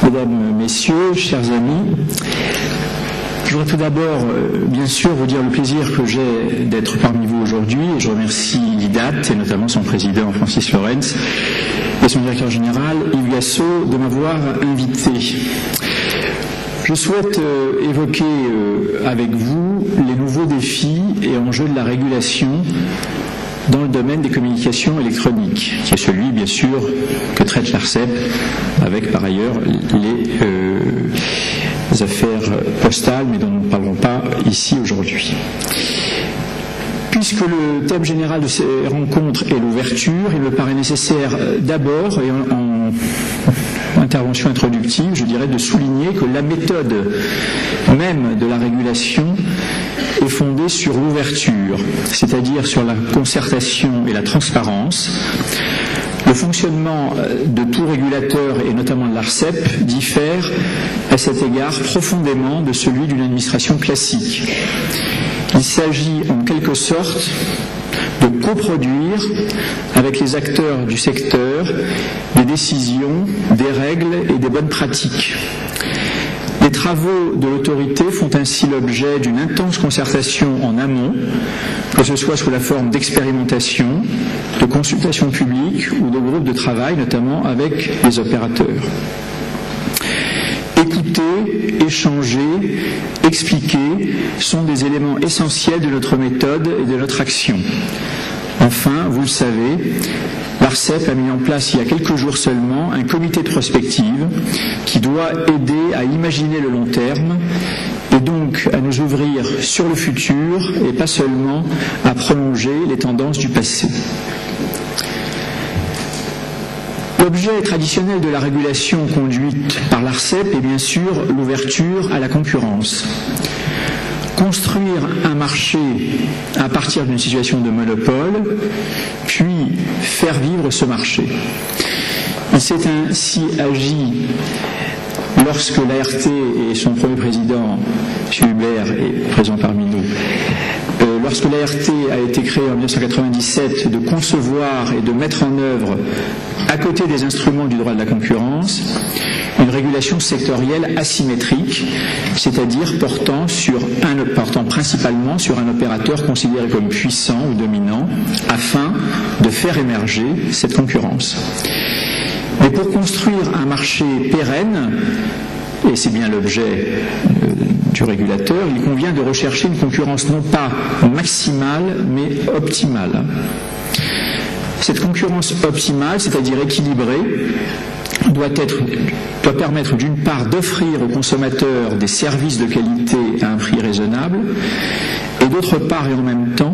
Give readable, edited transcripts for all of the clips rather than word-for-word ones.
Mesdames, Messieurs, chers amis, je voudrais tout d'abord, bien sûr, vous dire le plaisir que j'ai d'être parmi vous aujourd'hui, et je remercie l'IDAT, et notamment son président Francis Lorenz, et son directeur général Yves Gassot, de m'avoir invité. Je souhaite évoquer avec vous les nouveaux défis et enjeux de la régulation dans le domaine des communications électroniques, qui est celui, bien sûr, que traite l'ARCEP, avec par ailleurs les affaires postales, mais dont nous ne parlerons pas ici aujourd'hui. Puisque le thème général de ces rencontres est l'ouverture, il me paraît nécessaire d'abord, et en intervention introductive, je dirais, de souligner que la méthode même de la régulation est fondée sur l'ouverture, c'est-à-dire sur la concertation et la transparence. Le fonctionnement de tout régulateur, et notamment de l'ARCEP, diffère à cet égard profondément de celui d'une administration classique. Il s'agit en quelque sorte de coproduire avec les acteurs du secteur des décisions, des règles et des bonnes pratiques. Les travaux de l'autorité font ainsi l'objet d'une intense concertation en amont, que ce soit sous la forme d'expérimentation, de consultation publique ou de groupes de travail, notamment avec les opérateurs. Écouter, échanger, expliquer sont des éléments essentiels de notre méthode et de notre action. Enfin, vous le savez, l'ARCEP a mis en place il y a quelques jours seulement un comité de prospective qui doit aider à imaginer le long terme et donc à nous ouvrir sur le futur et pas seulement à prolonger les tendances du passé. L'objet traditionnel de la régulation conduite par l'ARCEP est bien sûr l'ouverture à la concurrence. Construire un marché à partir d'une situation de monopole, puis faire vivre ce marché. Il s'est ainsi agi lorsque l'ART et son premier président, M. Hubert, est présent parmi nous, lorsque l'ART a été créée en 1997, de concevoir et de mettre en œuvre, à côté des instruments du droit de la concurrence, une régulation sectorielle asymétrique, c'est-à-dire portant principalement sur un opérateur considéré comme puissant ou dominant, afin de faire émerger cette concurrence. Mais pour construire un marché pérenne, et c'est bien l'objet du régulateur, il convient de rechercher une concurrence non pas maximale, mais optimale. Cette concurrence optimale, c'est-à-dire équilibrée, doit permettre d'une part d'offrir aux consommateurs des services de qualité à un prix raisonnable, et d'autre part et en même temps,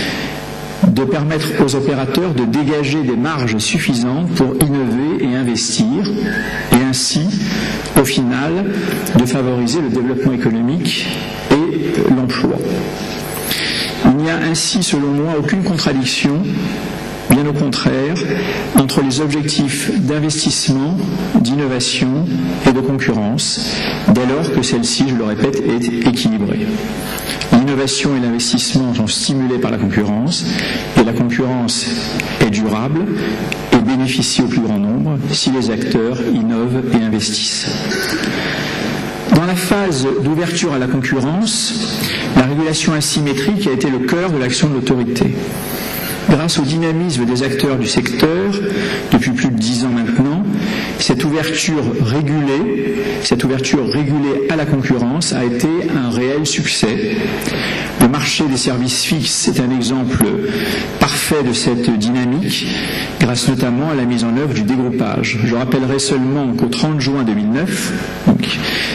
de permettre aux opérateurs de dégager des marges suffisantes pour innover et investir, et ainsi, au final, de favoriser le développement économique et l'emploi. Il n'y a ainsi, selon moi, aucune contradiction, bien au contraire, entre les objectifs d'investissement, d'innovation et de concurrence, dès lors que celle-ci, je le répète, est équilibrée. L'innovation et l'investissement sont stimulés par la concurrence, et la concurrence est durable et bénéficie au plus grand nombre si les acteurs innovent et investissent. Dans la phase d'ouverture à la concurrence, la régulation asymétrique a été le cœur de l'action de l'autorité. Grâce au dynamisme des acteurs du secteur, depuis plus de 10 ans maintenant, cette ouverture régulée à la concurrence a été un réel succès. Le marché des services fixes est un exemple parfait de cette dynamique, grâce notamment à la mise en œuvre du dégroupage. Je rappellerai seulement qu'au 30 juin 2009, donc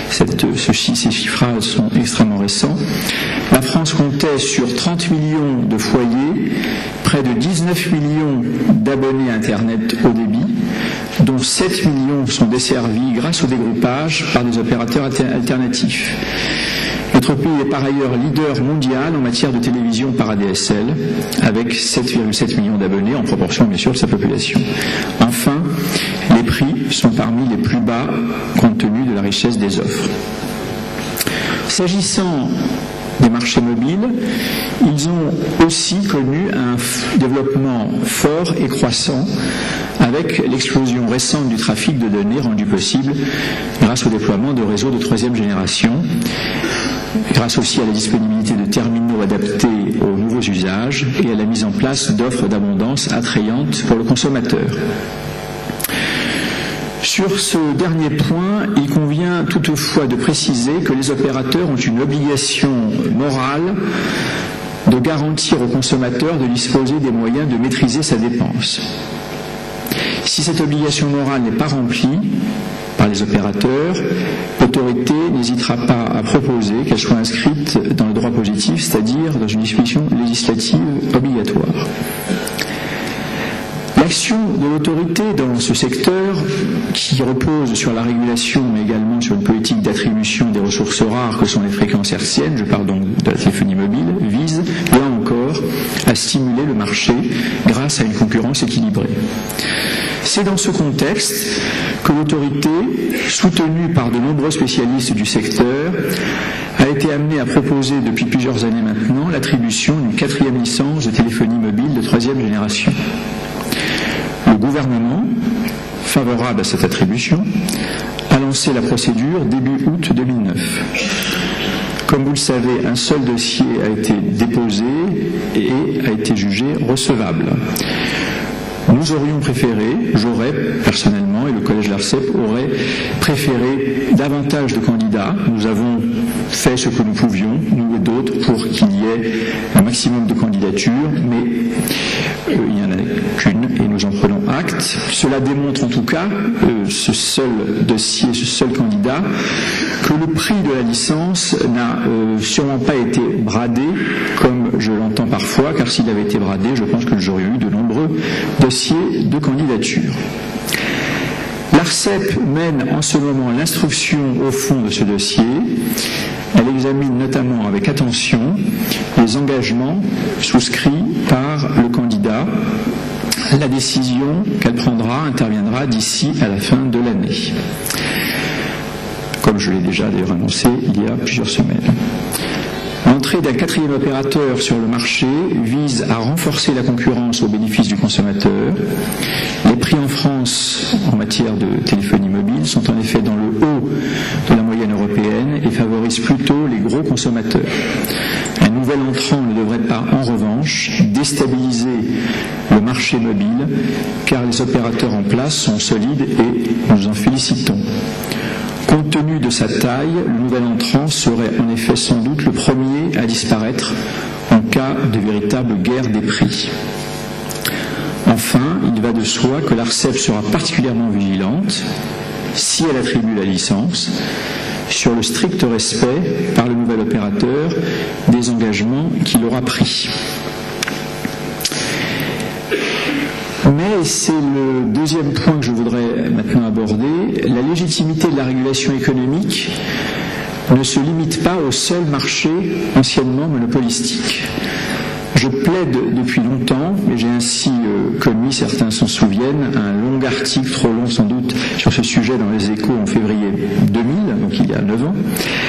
ces chiffrages sont extrêmement récents, la France comptait sur 30 millions de foyers, près de 19 millions d'abonnés Internet haut débit, dont 7 millions sont desservis grâce au dégroupage par des opérateurs alternatifs. Notre pays est par ailleurs leader mondial en matière de télévision par ADSL, avec 7,7 millions d'abonnés en proportion bien sûr de sa population. Enfin, les prix sont parmi les plus bas compte tenu de la richesse des offres. S'agissant des marchés mobiles, ils ont aussi connu un développement fort et croissant avec l'explosion récente du trafic de données rendu possible grâce au déploiement de réseaux de troisième génération, grâce aussi à la disponibilité de terminaux adaptés aux nouveaux usages et à la mise en place d'offres d'abondance attrayantes pour le consommateur. Sur ce dernier point, il convient toutefois de préciser que les opérateurs ont une obligation morale de garantir au consommateur de disposer des moyens de maîtriser sa dépense. Si cette obligation morale n'est pas remplie par les opérateurs, l'autorité n'hésitera pas à proposer qu'elle soit inscrite dans le droit positif, c'est-à-dire dans une disposition législative obligatoire. L'action de l'autorité dans ce secteur, qui repose sur la régulation mais également sur une politique d'attribution des ressources rares que sont les fréquences hertziennes, je parle donc de la téléphonie mobile, vise, là encore, à stimuler le marché grâce à une concurrence équilibrée. C'est dans ce contexte que l'autorité, soutenue par de nombreux spécialistes du secteur, a été amenée à proposer depuis plusieurs années maintenant l'attribution d'une 4e licence de téléphonie mobile de 3e génération. Le gouvernement, favorable à cette attribution, a lancé la procédure début août 2009. Comme vous le savez, un seul dossier a été déposé et a été jugé recevable. Nous aurions préféré, j'aurais personnellement, et le collège de l'ARCEP aurait préféré davantage de candidats. Nous avons fait ce que nous pouvions, nous et d'autres, pour qu'il y ait un maximum de candidatures, mais il n'y en a qu'une et nous en prenons acte. Cela démontre en tout cas, ce seul dossier, ce seul candidat, que le prix de la licence n'a sûrement pas été bradé, comme je l'entends parfois, car s'il avait été bradé, je pense que j'aurais eu de nombreux dossiers de candidature. L'ARCEP mène en ce moment l'instruction au fond de ce dossier. Elle examine notamment avec attention les engagements souscrits par le candidat. La décision qu'elle prendra interviendra d'ici à la fin de l'année, comme je l'ai déjà d'ailleurs annoncé il y a plusieurs semaines. L'entrée d'un 4e opérateur sur le marché vise à renforcer la concurrence au bénéfice du consommateur. Les prix en France en matière de téléphonie mobile sont en effet dans le haut de la moyenne européenne et favorisent plutôt les gros consommateurs. Un nouvel entrant ne devrait pas, en revanche, déstabiliser le marché mobile, car les opérateurs en place sont solides et nous en félicitons. Compte tenu de sa taille, le nouvel entrant serait en effet sans doute le premier à disparaître en cas de véritable guerre des prix. Enfin, il va de soi que l'ARCEP sera particulièrement vigilante, si elle attribue la licence, sur le strict respect par le nouvel opérateur des engagements qu'il aura pris. Mais c'est le deuxième point que je voudrais maintenant aborder. La légitimité de la régulation économique ne se limite pas au seul marché anciennement monopolistique. Je plaide depuis longtemps, et j'ai ainsi commis, certains s'en souviennent, un long article, trop long sans doute, sur ce sujet dans les Échos en février 2000, donc il y a 9 ans.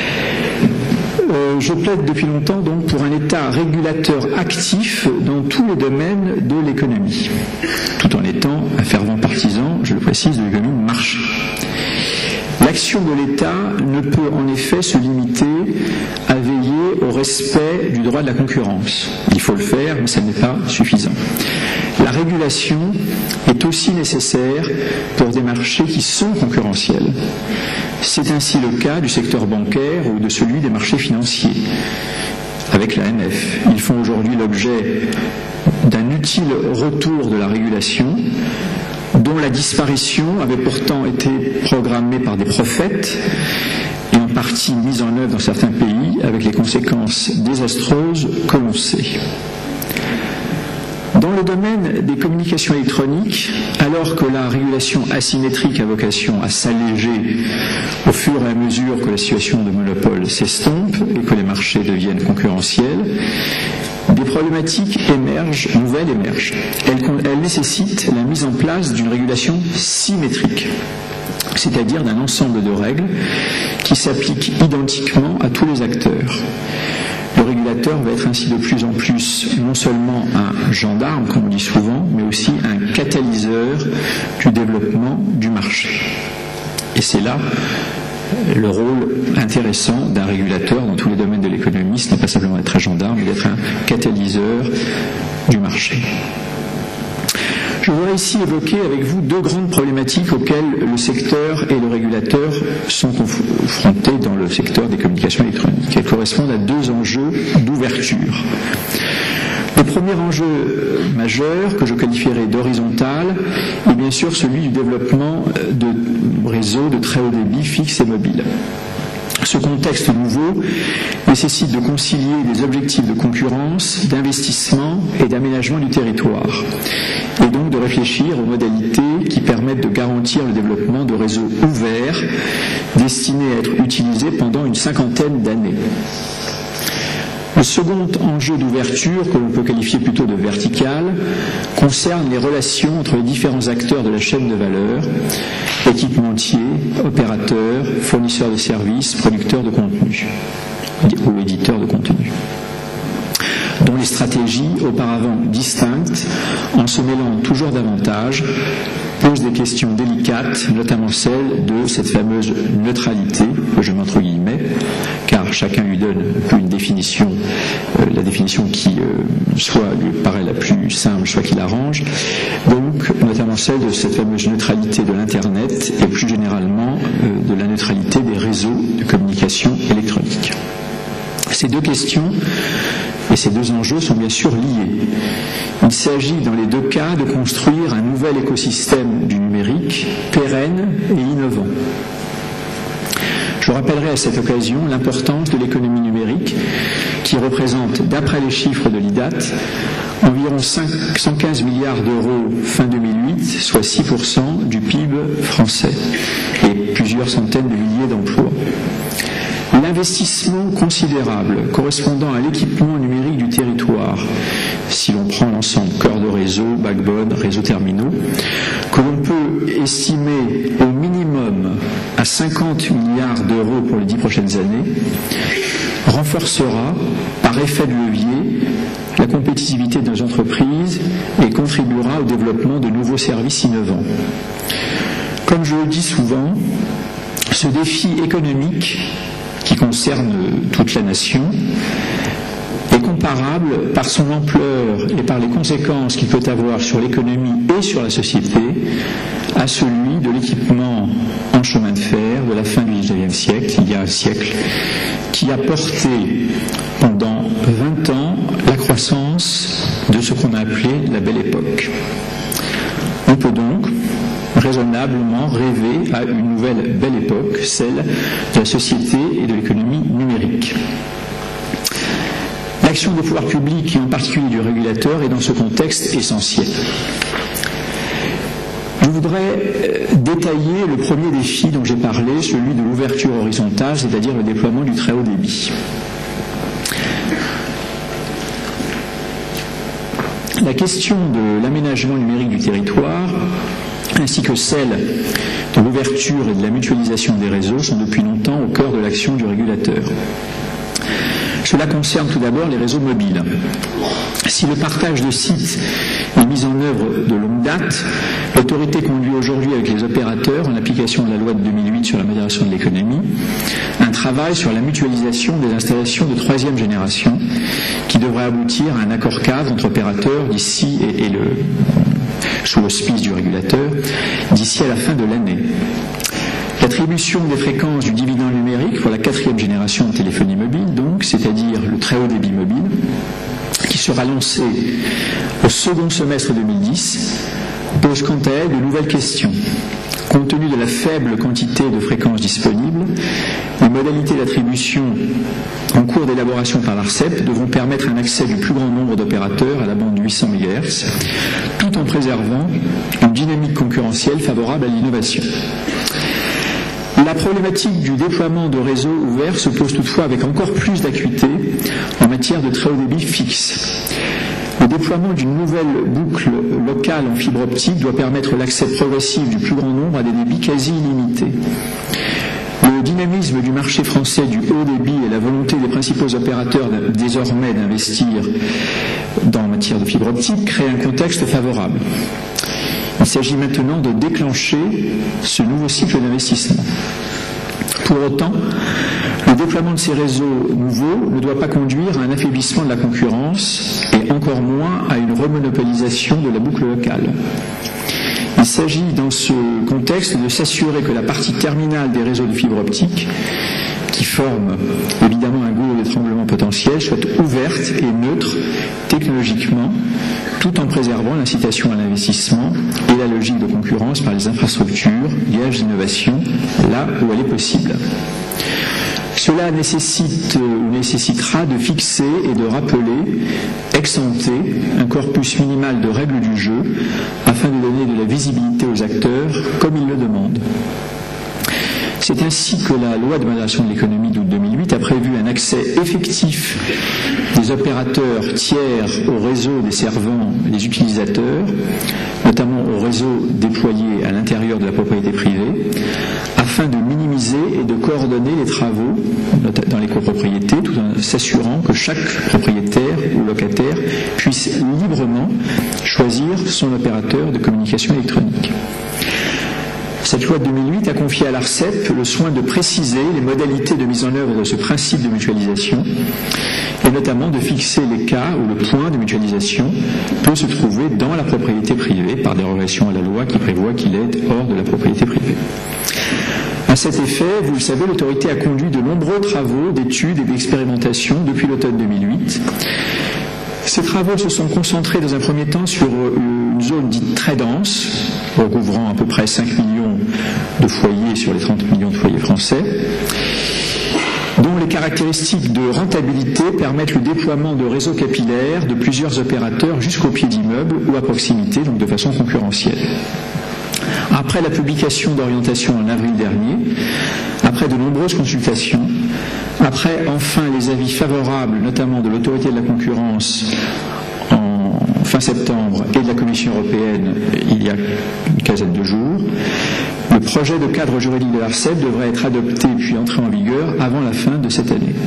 Je plaide depuis longtemps donc pour un État régulateur actif dans tous les domaines de l'économie, tout en étant un fervent partisan, je le précise, de l'économie de marché. L'action de l'État ne peut en effet se limiter à veiller au respect du droit de la concurrence. Il faut le faire, mais ça n'est pas suffisant. La régulation est aussi nécessaire pour des marchés qui sont concurrentiels. C'est ainsi le cas du secteur bancaire ou de celui des marchés financiers. Avec l'AMF, ils font aujourd'hui l'objet d'un utile retour de la régulation, dont la disparition avait pourtant été programmée par des prophètes et en partie mise en œuvre dans certains pays avec les conséquences désastreuses que l'on sait. Dans le domaine des communications électroniques, alors que la régulation asymétrique a vocation à s'alléger au fur et à mesure que la situation de monopole s'estompe et que les marchés deviennent concurrentiels, des problématiques nouvelles émergent. Elles nécessitent la mise en place d'une régulation symétrique, c'est-à-dire d'un ensemble de règles qui s'appliquent identiquement à tous les acteurs. Le régulateur va être ainsi de plus en plus non seulement un gendarme, comme on dit souvent, mais aussi un catalyseur du développement du marché. Et c'est là le rôle intéressant d'un régulateur dans tous les domaines de l'économie, ce n'est pas simplement d'être un gendarme, mais d'être un catalyseur du marché. Je voudrais ici évoquer avec vous deux grandes problématiques auxquelles le secteur et le régulateur sont confrontés dans le secteur des communications électroniques. Elles correspondent à deux enjeux d'ouverture. Le premier enjeu majeur, que je qualifierais d'horizontal, est bien sûr celui du développement de réseaux de très haut débit fixes et mobiles. Ce contexte nouveau nécessite de concilier des objectifs de concurrence, d'investissement et d'aménagement du territoire, et donc de réfléchir aux modalités qui permettent de garantir le développement de réseaux ouverts destinés à être utilisés pendant une cinquantaine d'années. Le second enjeu d'ouverture, que l'on peut qualifier plutôt de vertical, concerne les relations entre les différents acteurs de la chaîne de valeur, équipementiers, opérateurs, fournisseurs de services, producteurs de contenu ou éditeurs de contenu, dont les stratégies, auparavant distinctes, en se mêlant toujours davantage, posent des questions délicates, notamment celle de cette fameuse neutralité, que je mets entre guillemets, car chacun lui donne une définition, la définition qui soit lui paraît la plus simple, soit qui l'arrange, donc notamment celle de cette fameuse neutralité de l'Internet et plus généralement de la neutralité des réseaux de communication électronique. Ces deux questions et ces deux enjeux sont bien sûr liés. Il s'agit dans les deux cas de construire un nouvel écosystème du numérique pérenne et innovant. Je rappellerai à cette occasion l'importance de l'économie numérique qui représente, d'après les chiffres de l'IDAT, environ 115 milliards d'euros fin 2008, soit 6% du PIB français et plusieurs centaines de milliers d'emplois. L'investissement considérable correspondant à l'équipement numérique du territoire, si l'on prend l'ensemble cœur de réseau, backbone, réseaux terminaux, que l'on peut estimer au minimum à 50 milliards d'euros pour les 10 prochaines années, renforcera par effet de levier la compétitivité de nos entreprises et contribuera au développement de nouveaux services innovants. Comme je le dis souvent, ce défi économique qui concerne toute la nation est comparable par son ampleur et par les conséquences qu'il peut avoir sur l'économie et sur la société à celui de l'équipement en chemin de fer de la fin du XIXe siècle, il y a un siècle, qui a porté pendant 20 ans la croissance de ce qu'on a appelé la Belle Époque. On peut donc raisonnablement rêver à une nouvelle belle époque, celle de la société et de l'économie numérique. L'action des pouvoirs publics et en particulier du régulateur est dans ce contexte essentielle. Je voudrais détailler le premier défi dont j'ai parlé, celui de l'ouverture horizontale, c'est-à-dire le déploiement du très haut débit. La question de l'aménagement numérique du territoire ainsi que celle de l'ouverture et de la mutualisation des réseaux sont depuis longtemps au cœur de l'action du régulateur. Cela concerne tout d'abord les réseaux mobiles. Si le partage de sites est mis en œuvre de longue date, l'autorité conduit aujourd'hui avec les opérateurs, en application de la loi de 2008 sur la modération de l'économie, un travail sur la mutualisation des installations de troisième génération qui devrait aboutir à un accord cadre entre opérateurs d'ici et sous l'auspice du régulateur d'ici à la fin de l'année. L'attribution des fréquences du dividende numérique pour la 4e génération de téléphonie mobile, donc, c'est-à-dire le très haut débit mobile, qui sera lancé au second semestre 2010, pose quant à elle de nouvelles questions. Compte tenu de la faible quantité de fréquences disponibles, les modalités d'attribution en cours d'élaboration par l'ARCEP devront permettre un accès du plus grand nombre d'opérateurs à la bande 800 MHz, tout en préservant une dynamique concurrentielle favorable à l'innovation. La problématique du déploiement de réseaux ouverts se pose toutefois avec encore plus d'acuité en matière de très haut débit fixe. Le déploiement d'une nouvelle boucle locale en fibre optique doit permettre l'accès progressif du plus grand nombre à des débits quasi illimités. Le Le dynamisme du marché français du haut débit et la volonté des principaux opérateurs désormais d'investir en matière de fibre optique créent un contexte favorable. Il s'agit maintenant de déclencher ce nouveau cycle d'investissement. Pour autant, le déploiement de ces réseaux nouveaux ne doit pas conduire à un affaiblissement de la concurrence et encore moins à une remonopolisation de la boucle locale. Il s'agit dans ce contexte de s'assurer que la partie terminale des réseaux de fibre optique, qui forment évidemment un goulot d'étranglement potentiel, soit ouverte et neutre technologiquement, tout en préservant l'incitation à l'investissement et la logique de concurrence par les infrastructures, gage d'innovation, là où elle est possible. Cela nécessitera de fixer et de rappeler ex ante un corpus minimal de règles du jeu afin de donner de la visibilité aux acteurs comme ils le demandent. C'est ainsi que la loi de modération de l'économie d'août 2008 a prévu un accès effectif des opérateurs tiers au réseau desservant les utilisateurs, notamment au réseau déployé à l'intérieur de la propriété privée, afin de minimiser et de coordonner les travaux dans les copropriétés, tout en s'assurant que chaque propriétaire ou locataire puisse librement choisir son opérateur de communication électronique. Cette loi de 2008 a confié à l'ARCEP le soin de préciser les modalités de mise en œuvre de ce principe de mutualisation et notamment de fixer les cas où le point de mutualisation peut se trouver dans la propriété privée par dérogation à la loi qui prévoit qu'il est hors de la propriété privée. À cet effet, vous le savez, l'autorité a conduit de nombreux travaux d'études et d'expérimentation depuis l'automne 2008. Ces travaux se sont concentrés dans un premier temps sur une zone dite très dense, recouvrant à peu près 5 millions de foyers sur les 30 millions de foyers français, dont les caractéristiques de rentabilité permettent le déploiement de réseaux capillaires de plusieurs opérateurs jusqu'au pied d'immeubles ou à proximité, donc de façon concurrentielle. Après la publication d'orientation en avril dernier, après de nombreuses consultations, après enfin les avis favorables, notamment de l'autorité de la concurrence en fin septembre et de la Commission européenne il y a une quinzaine de jours, le projet de cadre juridique de l'ARCEP devrait être adopté puis entrer en vigueur avant la fin de cette année.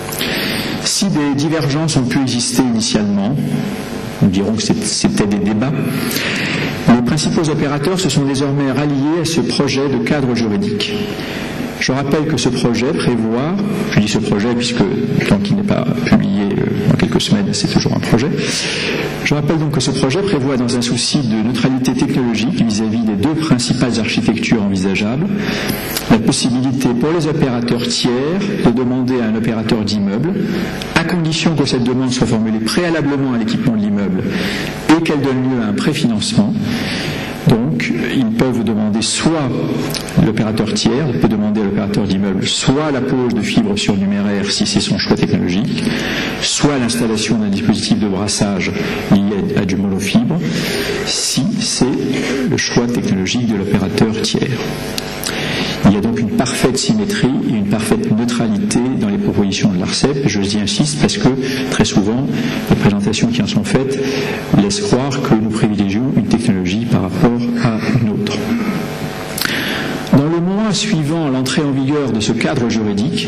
Si des divergences ont pu exister initialement, nous dirons que c'était des débats, les principaux opérateurs se sont désormais ralliés à ce projet de cadre juridique. Je rappelle que ce projet prévoit, je dis ce projet puisque tant qu'il n'est pas publié dans quelques semaines, c'est toujours un projet, je rappelle donc que ce projet prévoit dans un souci de neutralité technologique vis-à-vis des deux principales architectures envisageables, la possibilité pour les opérateurs tiers de demander à un opérateur d'immeuble, à condition que cette demande soit formulée préalablement à l'équipement de l'immeuble et qu'elle donne lieu à un préfinancement. Donc, ils peuvent demander soit l'opérateur tiers, peut demander à l'opérateur d'immeuble soit la pose de fibres surnuméraires si c'est son choix technologique, soit l'installation d'un dispositif de brassage lié à du monofibre si c'est le choix technologique de l'opérateur tiers. Il y a donc une parfaite symétrie et une parfaite neutralité dans les propositions de l'ARCEP. Je y insiste parce que très souvent, les présentations qui en sont faites laissent croire que nous privilégions une technologie par rapport à une autre. Dans le mois suivant l'entrée en vigueur de ce cadre juridique,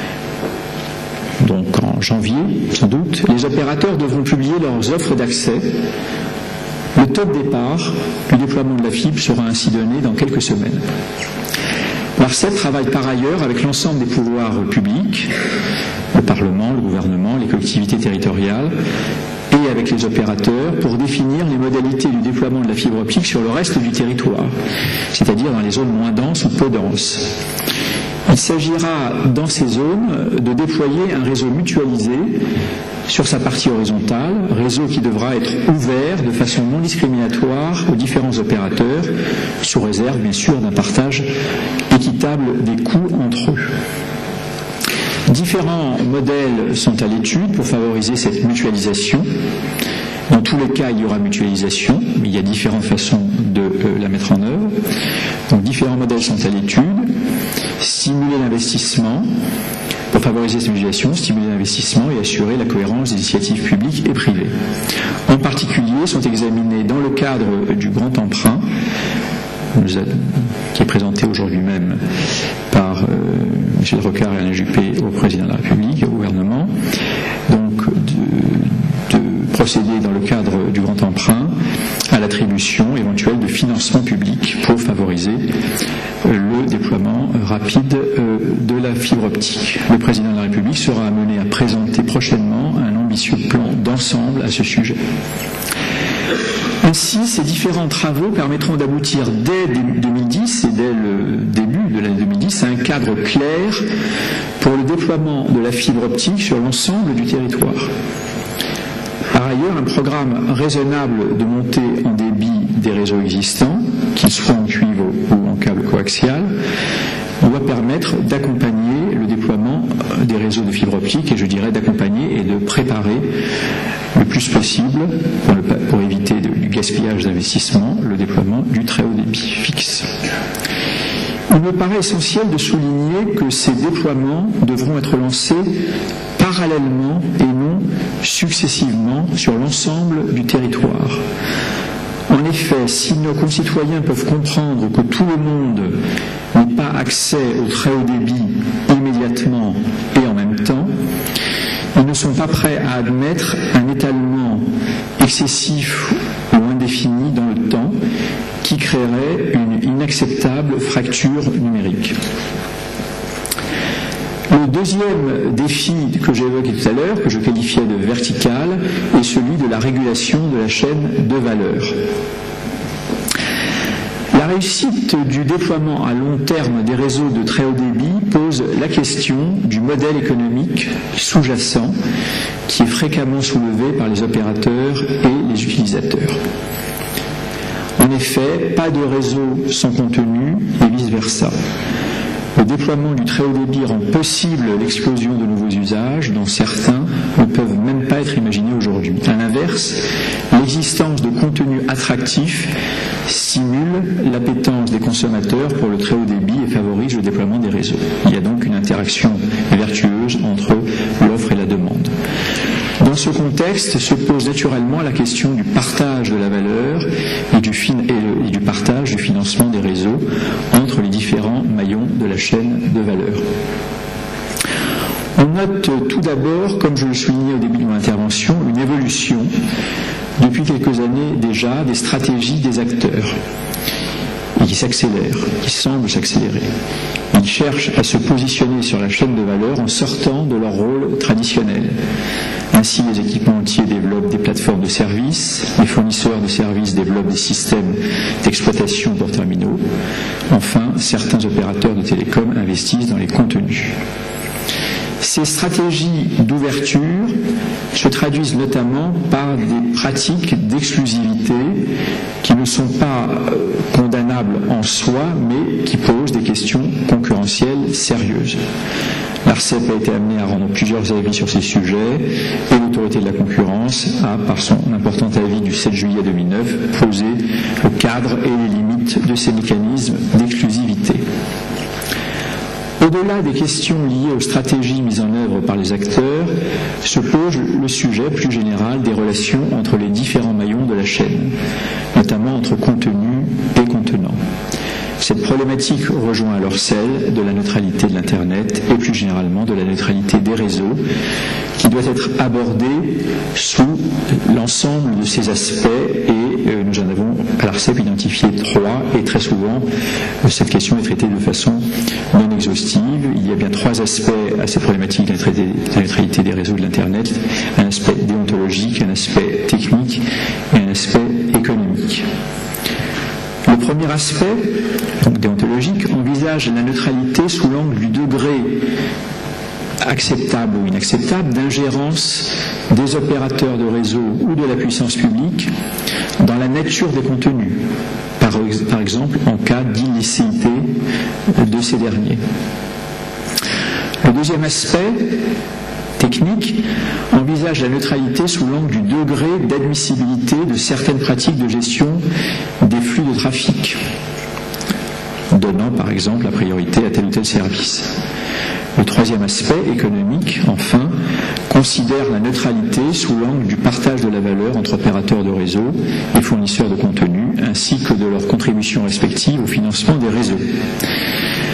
donc en janvier sans doute, les opérateurs devront publier leurs offres d'accès. Le top départ du déploiement de la fibre sera ainsi donné dans quelques semaines. L'ARCEP travaille par ailleurs avec l'ensemble des pouvoirs publics, le Parlement, le gouvernement, les collectivités territoriales et avec les opérateurs pour définir les modalités du déploiement de la fibre optique sur le reste du territoire, c'est-à-dire dans les zones moins denses ou peu denses. Il s'agira dans ces zones de déployer un réseau mutualisé sur sa partie horizontale, réseau qui devra être ouvert de façon non discriminatoire aux différents opérateurs, sous réserve bien sûr d'un partage équitable des coûts entre eux. Différents modèles sont à l'étude pour favoriser cette mutualisation. Dans tous les cas, il y aura mutualisation, mais il y a différentes façons de la mettre en œuvre. Donc différents modèles sont à l'étude. Stimuler l'investissement, pour favoriser cette mutualisation, stimuler l'investissement et assurer la cohérence des initiatives publiques et privées. En particulier, sont examinés dans le cadre du grand emprunt, qui est présenté aujourd'hui même par Michel Rocard et Alain Juppé au président de la République et au gouvernement, donc de procéder dans le cadre du grand emprunt à l'attribution éventuelle de financement public pour favoriser le déploiement rapide de la fibre optique. Le président de la République sera amené à présenter prochainement un ambitieux plan d'ensemble à ce sujet. Ainsi, ces différents travaux permettront d'aboutir dès 2010 et dès le début de l'année 2010 à un cadre clair pour le déploiement de la fibre optique sur l'ensemble du territoire. Par ailleurs, un programme raisonnable de montée en débit des réseaux existants, qu'ils soient en cuivre ou en câble coaxial, doit permettre d'accompagner le déploiement des réseaux de fibre optique, et je dirais d'accompagner et de préparer le plus possible, pour éviter du gaspillage d'investissement, le déploiement du très haut débit fixe. Il me paraît essentiel de souligner que ces déploiements devront être lancés parallèlement et non successivement sur l'ensemble du territoire. En effet, si nos concitoyens peuvent comprendre que tout le monde n'ait pas accès au très haut débit immédiatement et en même temps, ils ne sont pas prêts à admettre un étalement excessif ou indéfini dans le temps qui créerait une inacceptable fracture numérique. Le deuxième défi que j'ai évoqué tout à l'heure, que je qualifiais de vertical, est celui de la régulation de la chaîne de valeur. La réussite du déploiement à long terme des réseaux de très haut débit pose la question du modèle économique sous-jacent qui est fréquemment soulevé par les opérateurs et les utilisateurs. En effet, pas de réseau sans contenu et vice-versa. Le déploiement du très haut débit rend possible l'explosion de nouveaux usages dont certains ne peuvent même pas être imaginés aujourd'hui. À l'inverse, l'existence de contenus attractifs stimule l'appétence des consommateurs pour le très haut débit et favorise le déploiement des réseaux. Il y a donc une interaction vertueuse entre l'offre et la demande. Dans ce contexte se pose naturellement la question du partage de la valeur et du partage du financement des réseaux entre les différents maillons de la chaîne de valeur. On note tout d'abord, comme je le soulignais au début de mon intervention, une évolution depuis quelques années déjà des stratégies des acteurs et qui s'accélèrent, qui semblent s'accélérer. Ils cherchent à se positionner sur la chaîne de valeur en sortant de leur rôle traditionnel. Ainsi, les équipementiers développent des plateformes de services, les fournisseurs de services développent des systèmes d'exploitation pour terminaux. Enfin, certains opérateurs de télécom investissent dans les contenus. Ces stratégies d'ouverture se traduisent notamment par des pratiques d'exclusivité qui ne sont pas condamnables en soi, mais qui posent des questions concurrentielles sérieuses. L'ARCEP a été amenée à rendre plusieurs avis sur ces sujets et l'autorité de la concurrence a, par son important avis du 7 juillet 2009, posé le cadre et les limites de ces mécanismes d'exclusivité. Au-delà des questions liées aux stratégies mises en œuvre par les acteurs, se pose le sujet plus général des relations entre les différents maillons de la chaîne, notamment entre contenu et contenant. Cette problématique rejoint alors celle de la neutralité de l'Internet et plus généralement de la neutralité des réseaux, qui doit être abordée sous l'ensemble de ces aspects et nous en avons à l'ARCEP identifié 3 et très souvent cette question est traitée de façon non exhaustive. Il y a bien 3 aspects à cette problématique de la neutralité des réseaux de l'Internet, un aspect déontologique, un aspect technique et un aspect économique. Le premier aspect, donc déontologique, envisage la neutralité sous l'angle du degré acceptable ou inacceptable d'ingérence des opérateurs de réseau ou de la puissance publique dans la nature des contenus, par exemple en cas d'illicéité de ces derniers. Le deuxième aspect technique envisage la neutralité sous l'angle du degré d'admissibilité de certaines pratiques de gestion des flux de trafic, donnant par exemple la priorité à tel ou tel service. Le troisième aspect, économique, enfin, considère la neutralité sous l'angle du partage de la valeur entre opérateurs de réseau et fournisseurs de contenu, ainsi que de leurs contributions respectives au financement des réseaux.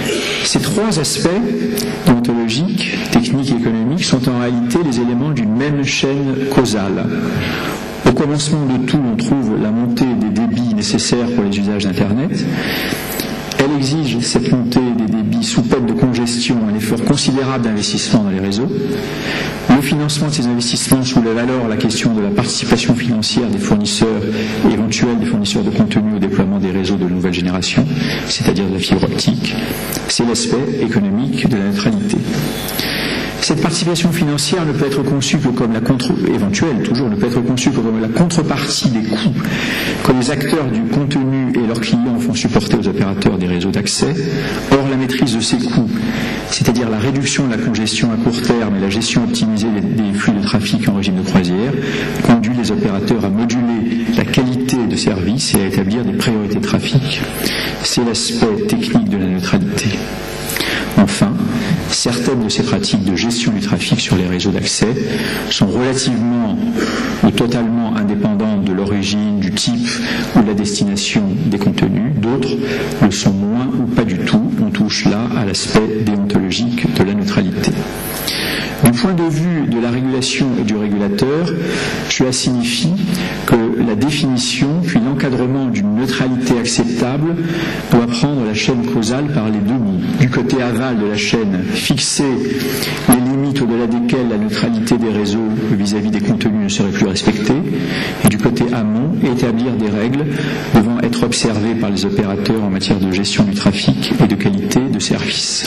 Ces trois aspects, déontologiques, techniques et économiques, sont en réalité les éléments d'une même chaîne causale. Au commencement de tout, on trouve la montée des débits nécessaires pour les usages d'Internet. Elle exige, cette montée des débits, sous peine de congestion, un effort considérable d'investissement dans les réseaux. Le financement de ces investissements soulève alors la question de la participation financière des fournisseurs éventuels, des fournisseurs de contenu au déploiement des réseaux de nouvelle génération, c'est-à-dire de la fibre optique. C'est l'aspect économique de la neutralité. Cette participation financière ne peut être conçue que comme éventuelle, toujours, ne peut être conçue que comme la contrepartie des coûts que les acteurs du contenu et leurs clients font supporter aux opérateurs des réseaux d'accès. Or, la maîtrise de ces coûts, c'est-à-dire la réduction de la congestion à court terme et la gestion optimisée des flux de trafic en régime de croisière, conduit les opérateurs à moduler la qualité de service et à établir des priorités de trafic. C'est l'aspect technique de la neutralité. Enfin, certaines de ces pratiques de gestion du trafic sur les réseaux d'accès sont relativement ou totalement indépendantes de l'origine, du type ou de la destination des contenus. D'autres le sont moins ou pas du tout. On touche là à l'aspect déontologique de la neutralité. Du point de vue de la régulation et du régulateur, cela signifie que la définition puis l'encadrement d'une neutralité acceptable doit prendre la chaîne causale par les deux bouts. Du côté aval de la chaîne, fixer les limites au-delà desquelles la neutralité des réseaux vis-à-vis des contenus ne serait plus respectée, et du côté amont, établir des règles devant être observées par les opérateurs en matière de gestion du trafic et de qualité de service.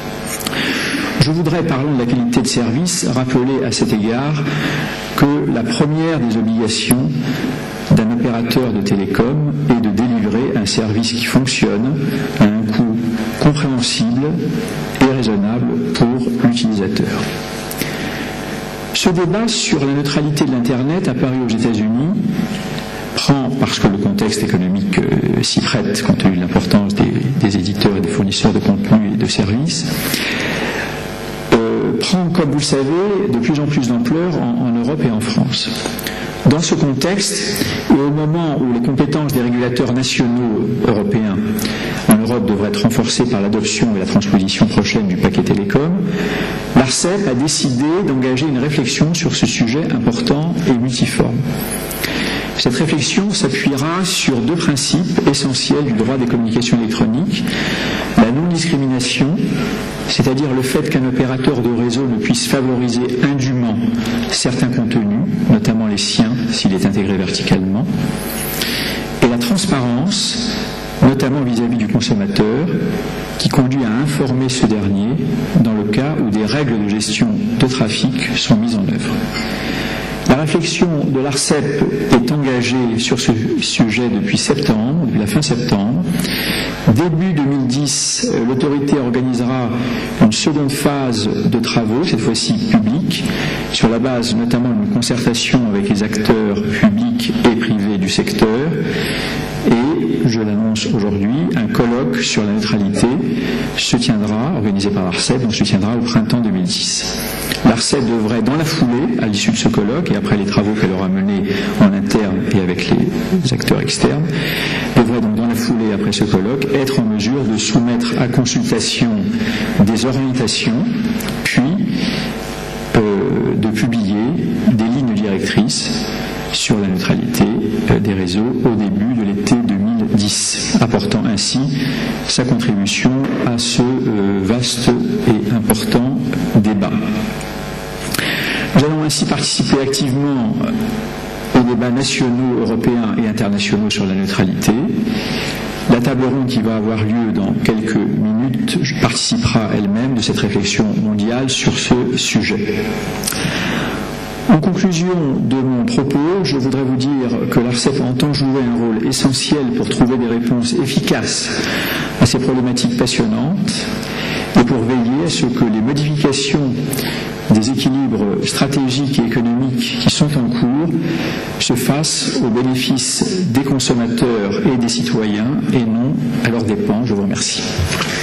Je voudrais, parlant de la qualité de service, rappeler à cet égard que la première des obligations d'un opérateur de télécom est de délivrer un service qui fonctionne à un coût compréhensible et raisonnable pour l'utilisateur. Ce débat sur la neutralité de l'Internet apparu aux États-Unis prend, parce que le contexte économique s'y prête, compte tenu de l'importance des éditeurs et des fournisseurs de contenu et de services, prend, comme vous le savez, de plus en plus d'ampleur en Europe et en France. Dans ce contexte, et au moment où les compétences des régulateurs nationaux européens en Europe devraient être renforcées par l'adoption et la transposition prochaine du paquet télécom, l'ARCEP a décidé d'engager une réflexion sur ce sujet important et multiforme. Cette réflexion s'appuiera sur deux principes essentiels du droit des communications électroniques: la non-discrimination, c'est-à-dire le fait qu'un opérateur de réseau ne puisse favoriser indûment certains contenus, notamment les siens s'il est intégré verticalement, et la transparence, notamment vis-à-vis du consommateur, qui conduit à informer ce dernier dans le cas où des règles de gestion de trafic sont mises en œuvre. La réflexion de l'ARCEP est engagée sur ce sujet depuis septembre, depuis la fin septembre. Début 2010, l'autorité organisera une seconde phase de travaux, cette fois-ci publique, sur la base notamment d'une concertation avec les acteurs publics et privés du secteur. Et, je l'annonce aujourd'hui, un colloque sur la neutralité se tiendra, organisé par l'ARCEP, donc se tiendra au printemps 2010. L'ARCEP devrait, dans la foulée, à l'issue de ce colloque, et après les travaux qu'elle aura menés en interne et avec les acteurs externes, devrait donc, dans la foulée, après ce colloque, être en mesure de soumettre à consultation des orientations, puis de publier des lignes directrices sur la neutralité des réseaux au début de l'été 2010, apportant ainsi sa contribution à ce vaste et important débat. Nous allons ainsi participer activement aux débats nationaux, européens et internationaux sur la neutralité. La table ronde qui va avoir lieu dans quelques minutes participera elle-même de cette réflexion mondiale sur ce sujet. En conclusion de mon propos, je voudrais vous dire que l'ARCEP entend jouer un rôle essentiel pour trouver des réponses efficaces à ces problématiques passionnantes et pour veiller à ce que les modifications des équilibres stratégiques et économiques qui sont en cours se fassent au bénéfice des consommateurs et des citoyens et non à leurs dépens. Je vous remercie.